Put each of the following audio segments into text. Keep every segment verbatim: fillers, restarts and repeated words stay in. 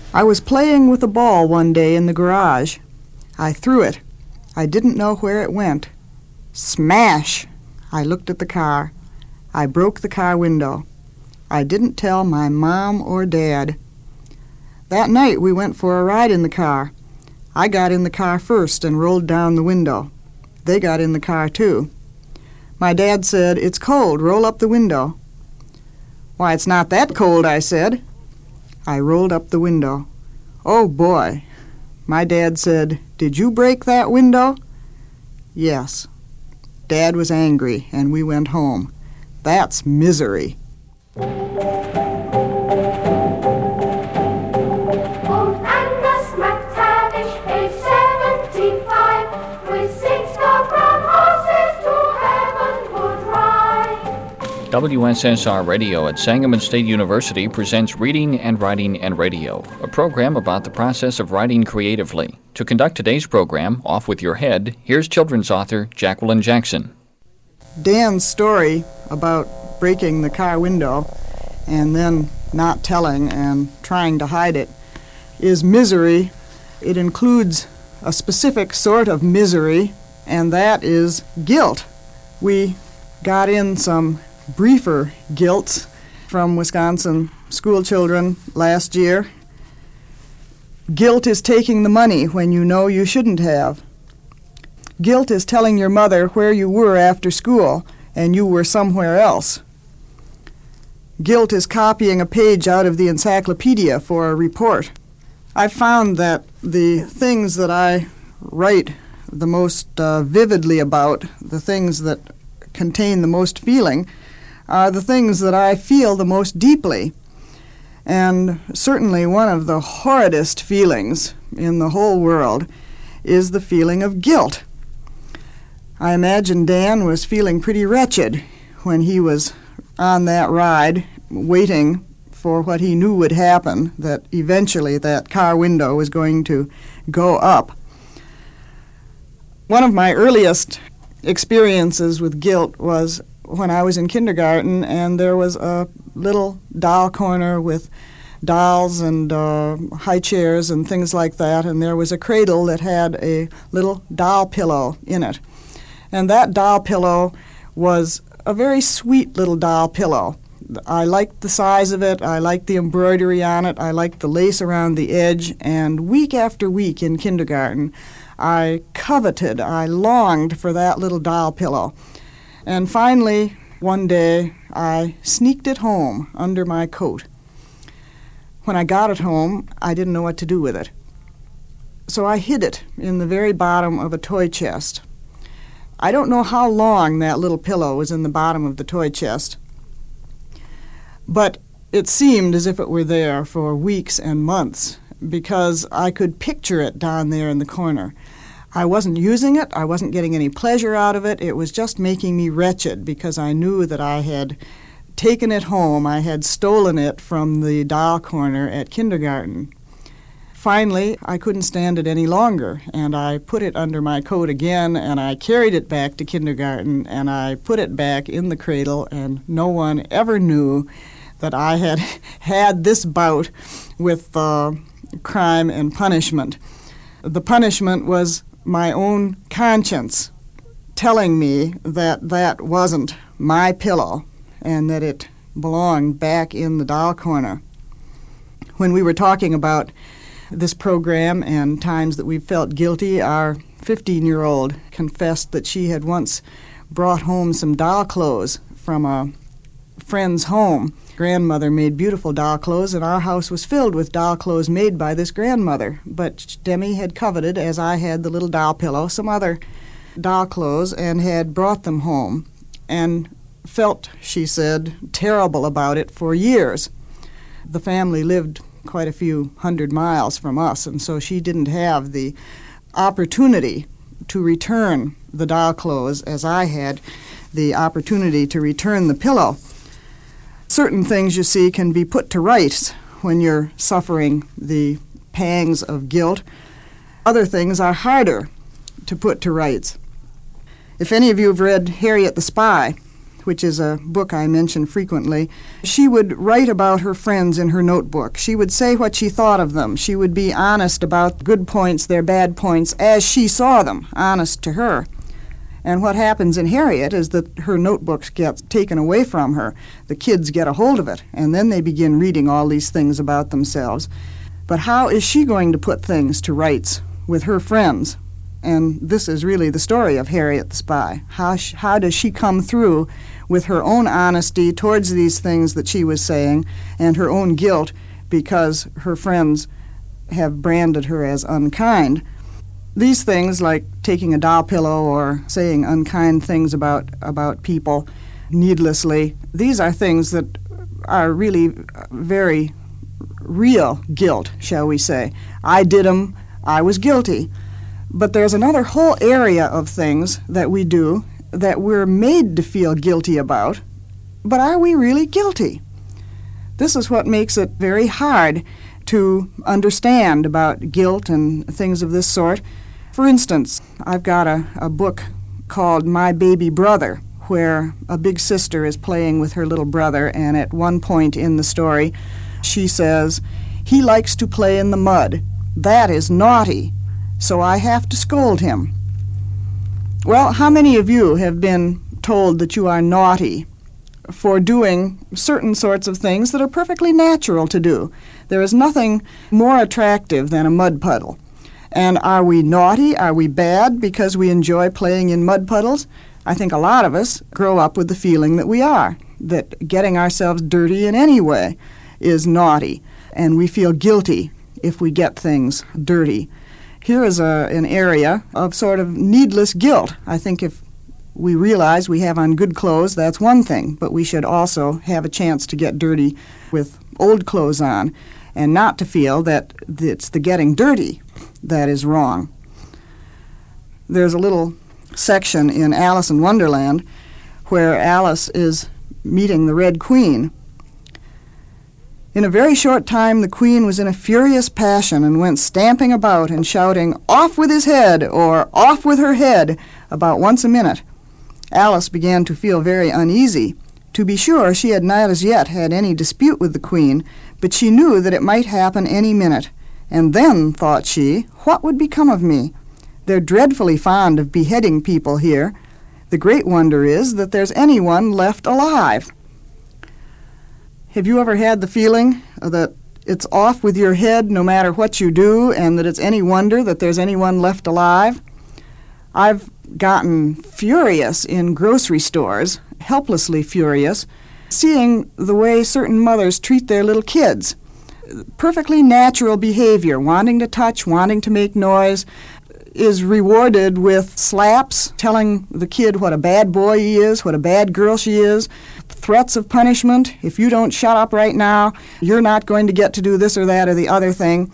I was playing with a ball one day in the garage. I threw it. I didn't know where it went. Smash! I looked at the car. I broke the car window. I didn't tell my mom or dad. That night we went for a ride in the car. I got in the car first and rolled down the window. They got in the car too. My dad said, "It's cold, roll up the window." "Why, it's not that cold," I said. I rolled up the window. Oh, boy. My dad said, "Did you break that window?" Yes. Dad was angry, and we went home. That's misery. Old Angus MacTavish is seventy-five, with six brown horses to heaven would ride. W S S R Radio at Sangamon State University presents Reading and Writing and Radio, a program about the process of writing creatively. To conduct today's program, Off With Your Head, here's children's author Jacqueline Jackson. Dan's story about breaking the car window and then not telling and trying to hide it is misery. It includes a specific sort of misery, and that is guilt. We got in some briefer guilt from Wisconsin school children last year. Guilt is taking the money when you know you shouldn't have. Guilt is telling your mother where you were after school and you were somewhere else. Guilt is copying a page out of the encyclopedia for a report. I found that the things that I write the most uh, vividly about, the things that contain the most feeling, are the things that I feel the most deeply. And certainly one of the horridest feelings in the whole world is the feeling of guilt. I imagine Dan was feeling pretty wretched when he was on that ride, waiting for what he knew would happen, that eventually that car window was going to go up. One of my earliest experiences with guilt was when I was in kindergarten, and there was a little doll corner with dolls and uh, high chairs and things like that, and there was a cradle that had a little doll pillow in it. And that doll pillow was a very sweet little doll pillow. I liked the size of it, I liked the embroidery on it, I liked the lace around the edge, and week after week in kindergarten, I coveted, I longed for that little doll pillow. And finally, one day, I sneaked it home under my coat. When I got it home, I didn't know what to do with it. So I hid it in the very bottom of a toy chest. I don't know how long that little pillow was in the bottom of the toy chest, but it seemed as if it were there for weeks and months because I could picture it down there in the corner. I wasn't using it, I wasn't getting any pleasure out of it, it was just making me wretched because I knew that I had taken it home, I had stolen it from the doll corner at kindergarten. Finally, I couldn't stand it any longer, and I put it under my coat again, and I carried it back to kindergarten, and I put it back in the cradle, and no one ever knew that I had had this bout with uh, crime and punishment. The punishment was my own conscience telling me that that wasn't my pillow and that it belonged back in the doll corner. When we were talking about this program and times that we felt guilty, our fifteen-year-old confessed that she had once brought home some doll clothes from a friend's home. Grandmother made beautiful doll clothes, and our house was filled with doll clothes made by this grandmother. But Demi had coveted, as I had the little doll pillow, some other doll clothes, and had brought them home, and felt, she said, terrible about it for years. The family lived quite a few hundred miles from us, and so she didn't have the opportunity to return the doll clothes as I had the opportunity to return the pillow. Certain things, you see, can be put to rights when you're suffering the pangs of guilt. Other things are harder to put to rights. If any of you have read Harriet the Spy, which is a book I mention frequently, she would write about her friends in her notebook. She would say what she thought of them. She would be honest about good points, their bad points, as she saw them, honest to her. And what happens in Harriet is that her notebooks get taken away from her. The kids get a hold of it, and then they begin reading all these things about themselves. But how is she going to put things to rights with her friends? And this is really the story of Harriet the Spy. How, sh- how does she come through with her own honesty towards these things that she was saying and her own guilt because her friends have branded her as unkind? These things, like taking a doll pillow or saying unkind things about, about people needlessly, these are things that are really very real guilt, shall we say. I did them, I was guilty. But there's another whole area of things that we do that we're made to feel guilty about, but are we really guilty? This is what makes it very hard to understand about guilt and things of this sort. For instance, I've got a, a book called My Baby Brother, where a big sister is playing with her little brother, and at one point in the story, she says, "He likes to play in the mud. That is naughty. So I have to scold him." Well, how many of you have been told that you are naughty for doing certain sorts of things that are perfectly natural to do? There is nothing more attractive than a mud puddle. And are we naughty? Are we bad because we enjoy playing in mud puddles? I think a lot of us grow up with the feeling that we are, that getting ourselves dirty in any way is naughty, and we feel guilty if we get things dirty. Here is a, an area of sort of needless guilt. I think if we realize we have on good clothes, that's one thing, but we should also have a chance to get dirty with old clothes on and not to feel that it's the getting dirty that is wrong. There's a little section in Alice in Wonderland where Alice is meeting the Red Queen. In a very short time, the Queen was in a furious passion and went stamping about and shouting, "Off with his head," or "Off with her head," about once a minute. Alice began to feel very uneasy. To be sure, she had not as yet had any dispute with the Queen, but she knew that it might happen any minute. And then, thought she, what would become of me? They're dreadfully fond of beheading people here. The great wonder is that there's anyone left alive. Have you ever had the feeling that it's off with your head no matter what you do, and that it's any wonder that there's anyone left alive? I've gotten furious in grocery stores, helplessly furious, seeing the way certain mothers treat their little kids. Perfectly natural behavior, wanting to touch, wanting to make noise, is rewarded with slaps, telling the kid what a bad boy he is, what a bad girl she is, threats of punishment. If you don't shut up right now, you're not going to get to do this or that or the other thing.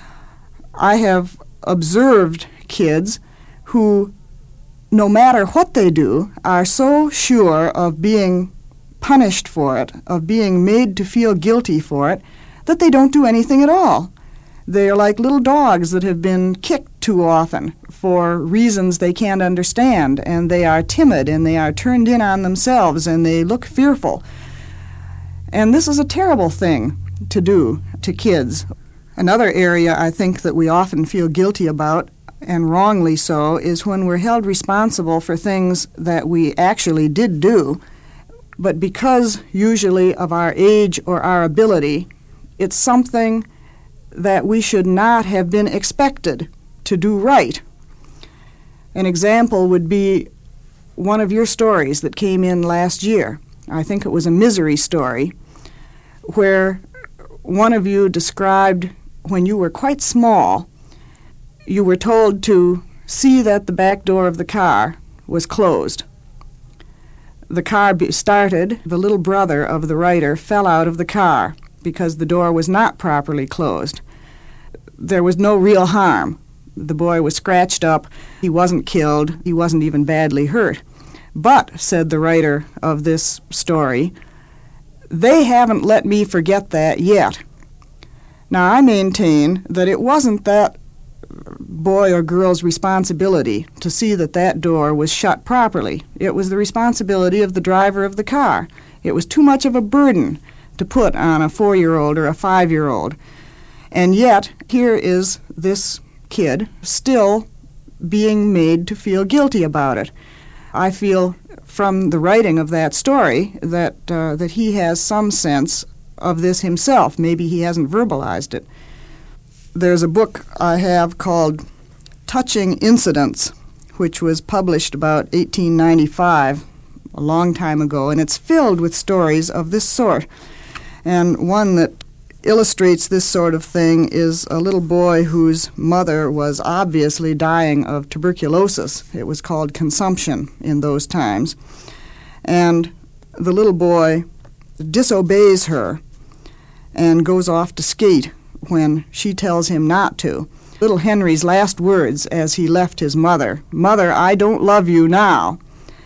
I have observed kids who, no matter what they do, are so sure of being punished for it, of being made to feel guilty for it, that they don't do anything at all. They are like little dogs that have been kicked too often for reasons they can't understand, and they are timid, and they are turned in on themselves, and they look fearful. And this is a terrible thing to do to kids. Another area I think that we often feel guilty about, and wrongly so, is when we're held responsible for things that we actually did do, but because usually of our age or our ability, it's something that we should not have been expected to do right. An example would be one of your stories that came in last year. I think it was a misery story, where one of you described when you were quite small, you were told to see that the back door of the car was closed. The car be- started, the little brother of the writer fell out of the car because the door was not properly closed. There was no real harm. The boy was scratched up. He wasn't killed. He wasn't even badly hurt. But, said the writer of this story, they haven't let me forget that yet. Now, I maintain that it wasn't that boy or girl's responsibility to see that that door was shut properly. It was the responsibility of the driver of the car. It was too much of a burden to put on a four-year-old or a five-year-old. And yet, here is this kid still being made to feel guilty about it. I feel from the writing of that story that uh, that he has some sense of this himself. Maybe he hasn't verbalized it. There's a book I have called Touching Incidents, which was published about eighteen ninety-five, a long time ago, and it's filled with stories of this sort. And one that illustrates this sort of thing is a little boy whose mother was obviously dying of tuberculosis. It was called consumption in those times. And the little boy disobeys her and goes off to skate when she tells him not to. Little Henry's last words as he left his mother, "Mother, I don't love you now,"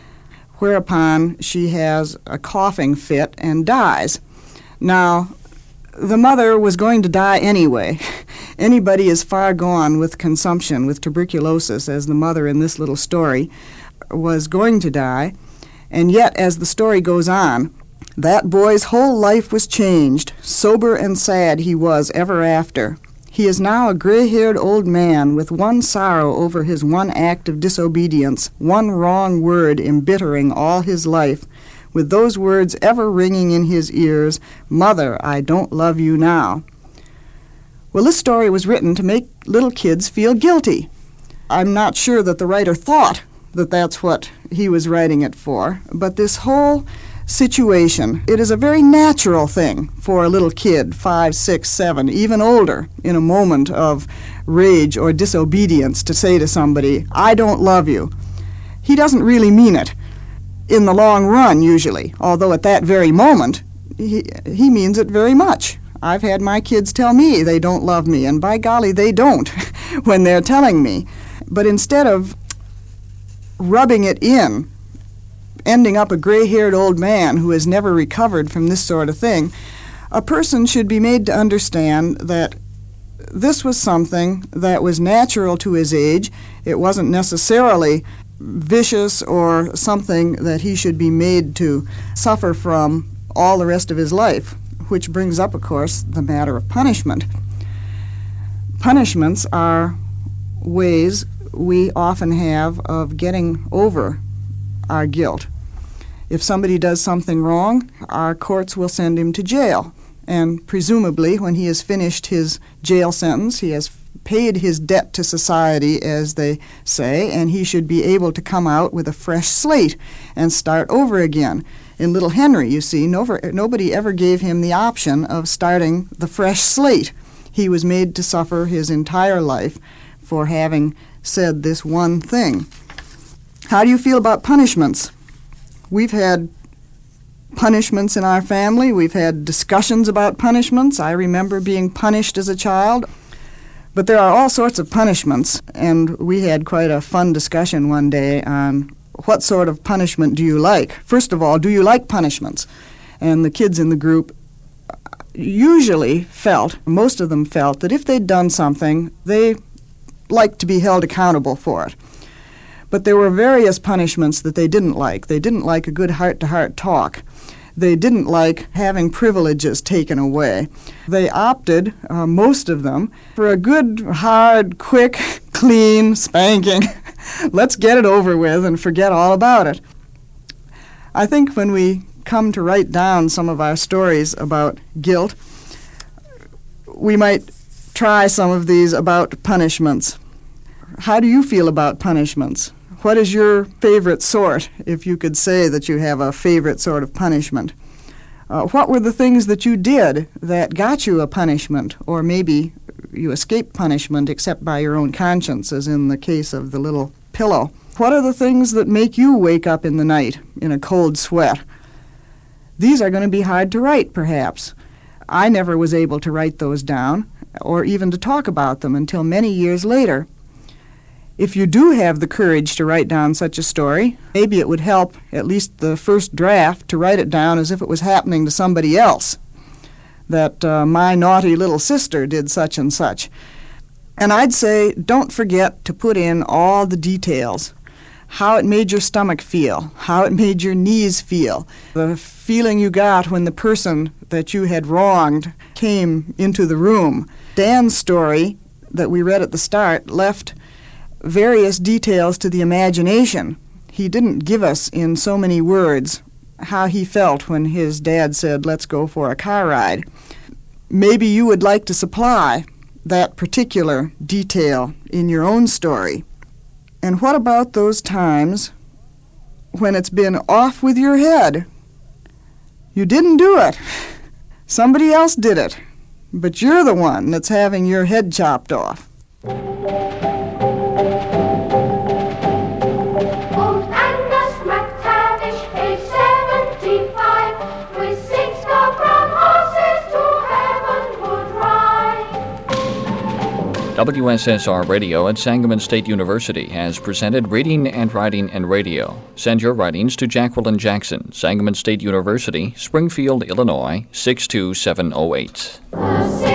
whereupon she has a coughing fit and dies. Now, the mother was going to die anyway. Anybody as far gone with consumption, with tuberculosis, as the mother in this little story, was going to die. And yet, as the story goes on, that boy's whole life was changed. Sober and sad he was ever after. He is now a gray-haired old man with one sorrow over his one act of disobedience, one wrong word embittering all his life, with those words ever ringing in his ears, "Mother, I don't love you now." Well, this story was written to make little kids feel guilty. I'm not sure that the writer thought that that's what he was writing it for, but this whole situation, it is a very natural thing for a little kid, five, six, seven, even older, in a moment of rage or disobedience to say to somebody, "I don't love you." He doesn't really mean it. In the long run, usually, although at that very moment, he, he means it very much. I've had my kids tell me they don't love me, and by golly, they don't when they're telling me. But instead of rubbing it in, ending up a gray-haired old man who has never recovered from this sort of thing, a person should be made to understand that this was something that was natural to his age. It wasn't necessarily vicious or something that he should be made to suffer from all the rest of his life, which brings up, of course, the matter of punishment. Punishments are ways we often have of getting over our guilt. If somebody does something wrong, our courts will send him to jail, and presumably when he has finished his jail sentence, he has paid his debt to society, as they say, and he should be able to come out with a fresh slate and start over again. In Little Henry, you see, no, nobody ever gave him the option of starting the fresh slate. He was made to suffer his entire life for having said this one thing. How do you feel about punishments? We've had punishments in our family. We've had discussions about punishments. I remember being punished as a child. But there are all sorts of punishments, and we had quite a fun discussion one day on what sort of punishment do you like. First of all, do you like punishments? And the kids in the group usually felt, most of them felt, that if they'd done something, they liked to be held accountable for it. But there were various punishments that they didn't like. They didn't like a good heart-to-heart talk. They didn't like having privileges taken away. They opted, uh, most of them, for a good, hard, quick, clean spanking. Let's get it over with and forget all about it. I think when we come to write down some of our stories about guilt, we might try some of these about punishments. How do you feel about punishments? What is your favorite sort, if you could say that you have a favorite sort of punishment? Uh, what were the things that you did that got you a punishment, or maybe you escaped punishment except by your own conscience, as in the case of the little pillow? What are the things that make you wake up in the night in a cold sweat? These are going to be hard to write, perhaps. I never was able to write those down, or even to talk about them until many years later. If you do have the courage to write down such a story, maybe it would help, at least the first draft, to write it down as if it was happening to somebody else, that uh, my naughty little sister did such and such. And I'd say don't forget to put in all the details. How it made your stomach feel, how it made your knees feel, the feeling you got when the person that you had wronged came into the room. Dan's story that we read at the start left various details to the imagination. He didn't give us in so many words how he felt when his dad said, let's go for a car ride. Maybe you would like to supply that particular detail in your own story. And what about those times when it's been off with your head? You didn't do it. Somebody else did it. But you're the one that's having your head chopped off. Old Angus MacTavish, age seventy-five, with six brown horses to heaven would ride. W S S R Radio at Sangamon State University has presented Reading and Writing and Radio. Send your writings to Jacqueline Jackson, Sangamon State University, Springfield, Illinois, six two seven oh eight.